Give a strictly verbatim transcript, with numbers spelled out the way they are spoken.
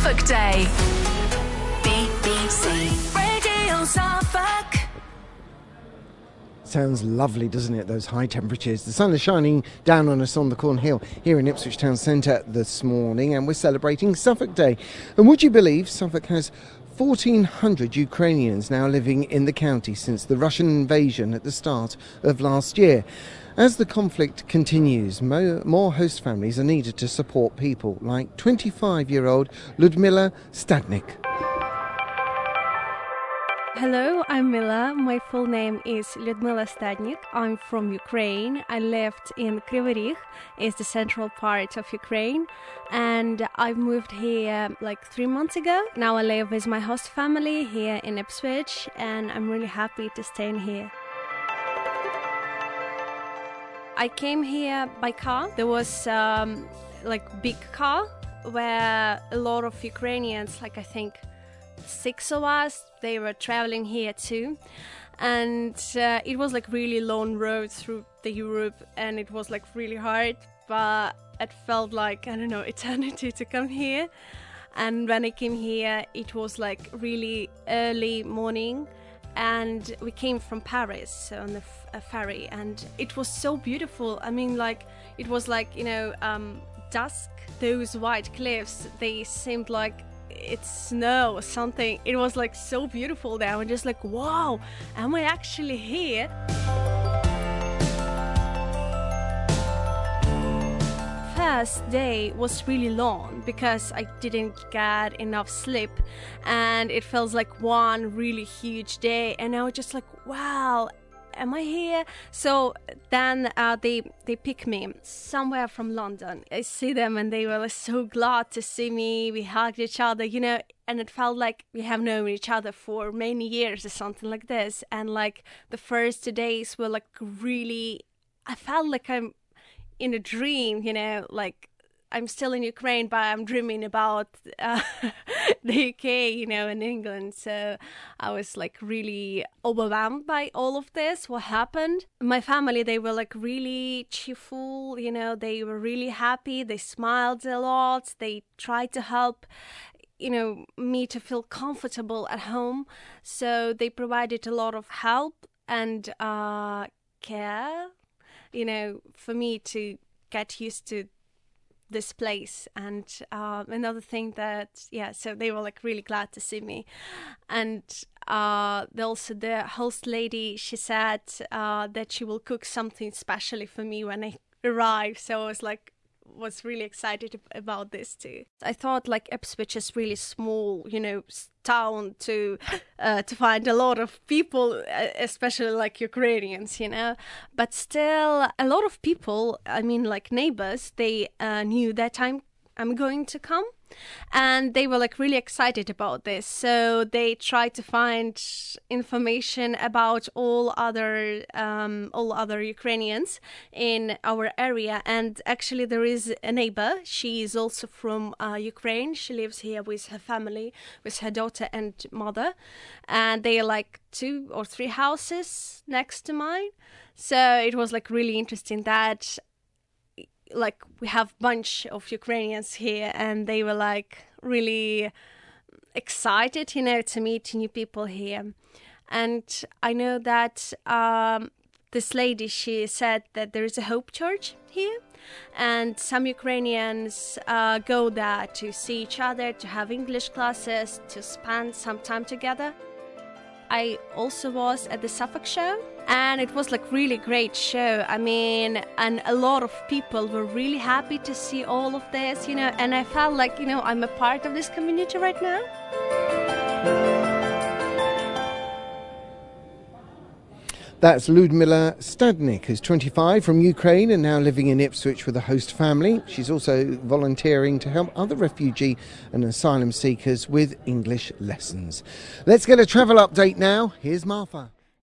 Suffolk Day. B B C Radio Suffolk. Sounds lovely, doesn't it, those high temperatures? The sun is shining down on us on the Cornhill here in Ipswich Town Centre this morning, and we're celebrating Suffolk Day. And would you believe Suffolk has fourteen hundred Ukrainians now living in the county since the Russian invasion at the start of last year. As the conflict continues, mo- more host families are needed to support people like twenty-five-year-old Ludmila Stadnik. Hello, I'm Mila. My full name is Ludmila Stadnik. I'm from Ukraine. I lived in Kryvyi Rih, it's the central part of Ukraine, and I've moved here like three months ago. Now I live with my host family here in Ipswich, and I'm really happy to stay in here. I came here by car. There was um, like big car where a lot of Ukrainians, like I think six of us, they were traveling here too, and uh, it was like really long road through the Europe, and it was like really hard, but it felt like, I don't know, eternity to come here. And when I came here, it was like really early morning, and we came from Paris on the f- a ferry, and it was so beautiful. I mean, like it was like, you know, um, dusk. Those white cliffs, they seemed like it's snow or something. It was like so beautiful there. I'm just like, wow, am I actually here? First day was really long because I didn't get enough sleep, and it felt like one really huge day, and I was just like, wow, am I here? So then uh, they they pick me somewhere from London. I see them, and they were like, so glad to see me. We hugged each other, you know, and it felt like we have known each other for many years or something like this. And like the first two days were like really, I felt like I'm in a dream, you know, like I'm still in Ukraine, but I'm dreaming about uh, the U K, you know, and England. So I was like really overwhelmed by all of this, what happened. My family, they were like really cheerful, you know, they were really happy. They smiled a lot. They tried to help, you know, me to feel comfortable at home. So they provided a lot of help and uh, care, you know, for me to get used to this place. And uh, another thing that, yeah, so they were like really glad to see me. And uh, also the host lady, she said uh, that she will cook something specially for me when I arrive. So I was like, was really excited about this too. I thought like Ipswich is really small, you know, town to uh, to find a lot of people, especially like Ukrainians, you know. But still, a lot of people, I mean, like neighbors, they uh, knew that I'm I'm going to come, and they were like really excited about this. So they tried to find information about all other um, all other Ukrainians in our area. And actually, there is a neighbor. She is also from uh, Ukraine. She lives here with her family, with her daughter and mother, and they are like two or three houses next to mine. So it was like really interesting that, like, we have a bunch of Ukrainians here, and they were like really excited, you know, to meet new people here. And I know that um, this lady, she said that there is a Hope Church here, and some Ukrainians uh, go there to see each other, to have English classes, to spend some time together. I also was at the Suffolk show, and it was like really great show. I mean, and a lot of people were really happy to see all of this, you know, and I felt like, you know, I'm a part of this community right now. That's Ludmila Stadnik, who's twenty-five, from Ukraine and now living in Ipswich with a host family. She's also volunteering to help other refugee and asylum seekers with English lessons. Let's get a travel update now. Here's Martha.